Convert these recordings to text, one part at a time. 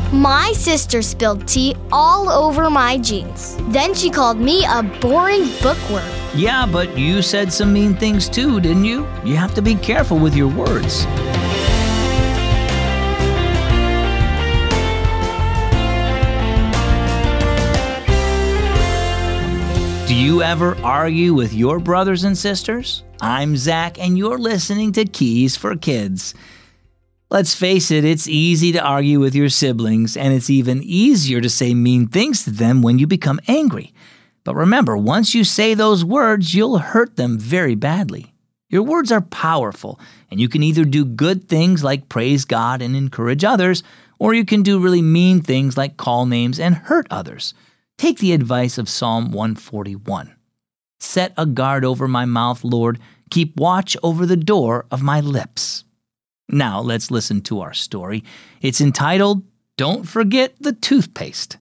My sister spilled tea all over my jeans. Then she called me a boring bookworm. Yeah, but you said some mean things too, didn't you? You have to be careful with your words. Do you ever argue with your brothers and sisters? I'm Zach, and you're listening to Keys for Kids. Let's face it, it's easy to argue with your siblings, and it's even easier to say mean things to them when you become angry. But remember, once you say those words, you'll hurt them very badly. Your words are powerful, and you can either do good things like praise God and encourage others, or you can do really mean things like call names and hurt others. Take the advice of Psalm 141. Set a guard over my mouth, Lord. Keep watch over the door of my lips. Now let's listen to our story. It's entitled, Don't Forget the Toothpaste.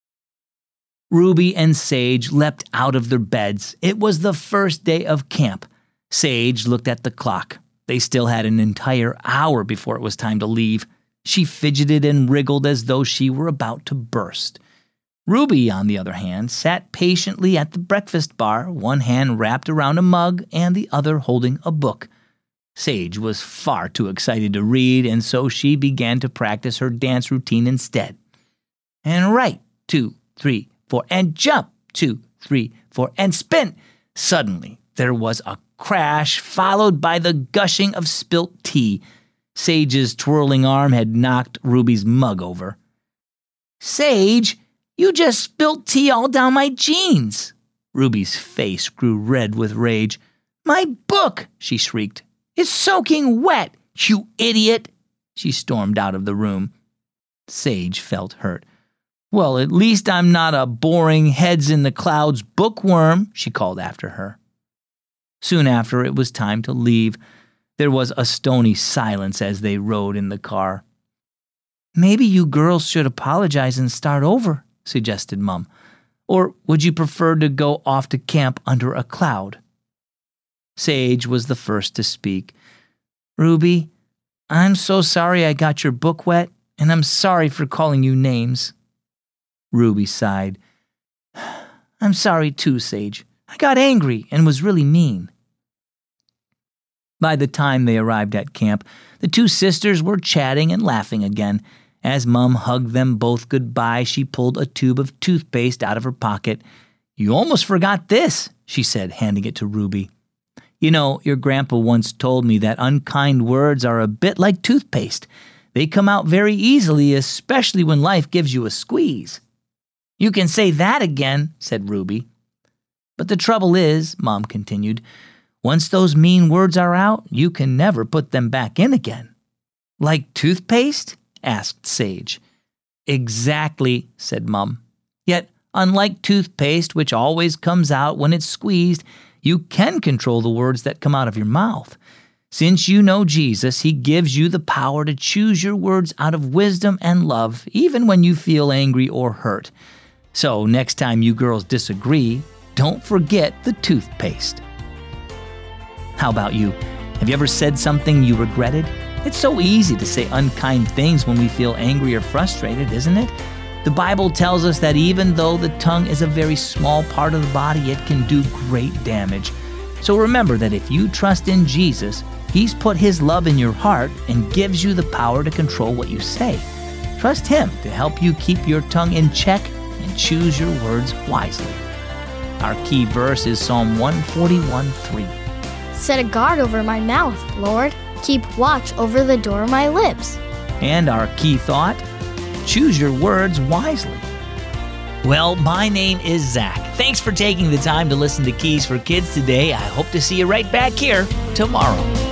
Ruby and Sage leapt out of their beds. It was the first day of camp. Sage looked at the clock. They still had an entire hour before it was time to leave. She fidgeted and wriggled as though she were about to burst. Ruby, on the other hand, sat patiently at the breakfast bar, one hand wrapped around a mug and the other holding a book. Sage was far too excited to read, and so she began to practice her dance routine instead. And right, 2, 3, 4, and jump, 2, 3, 4, and spin. Suddenly, there was a crash, followed by the gushing of spilt tea. Sage's twirling arm had knocked Ruby's mug over. Sage, you just spilt tea all down my jeans. Ruby's face grew red with rage. My book, she shrieked. It's soaking wet, you idiot. She stormed out of the room. Sage felt hurt. Well, at least I'm not a boring heads-in-the-clouds bookworm, she called after her. Soon after, it was time to leave. There was a stony silence as they rode in the car. Maybe you girls should apologize and start over, suggested Mum. Or would you prefer to go off to camp under a cloud? Sage was the first to speak. Ruby, I'm so sorry I got your book wet, and I'm sorry for calling you names. Ruby sighed. I'm sorry too, Sage. I got angry and was really mean. By the time they arrived at camp, the two sisters were chatting and laughing again. As Mum hugged them both goodbye, she pulled a tube of toothpaste out of her pocket. You almost forgot this, she said, handing it to Ruby. You know, your grandpa once told me that unkind words are a bit like toothpaste. They come out very easily, especially when life gives you a squeeze. You can say that again, said Ruby. But the trouble is, Mom continued, once those mean words are out, you can never put them back in again. Like toothpaste? Asked Sage. Exactly, said Mum. Yet, unlike toothpaste, which always comes out when it's squeezed, you can control the words that come out of your mouth. Since you know Jesus, He gives you the power to choose your words out of wisdom and love, even when you feel angry or hurt. So next time you girls disagree, don't forget the toothpaste. How about you? Have you ever said something you regretted? It's so easy to say unkind things when we feel angry or frustrated, isn't it? The Bible tells us that even though the tongue is a very small part of the body, it can do great damage. So remember that if you trust in Jesus, He's put His love in your heart and gives you the power to control what you say. Trust Him to help you keep your tongue in check and choose your words wisely. Our key verse is Psalm 141:3. Set a guard over my mouth, Lord. Keep watch over the door of my lips. And our key thought, choose your words wisely. Well, my name is Zach. Thanks for taking the time to listen to Keys for Kids today. I hope to see you right back here tomorrow.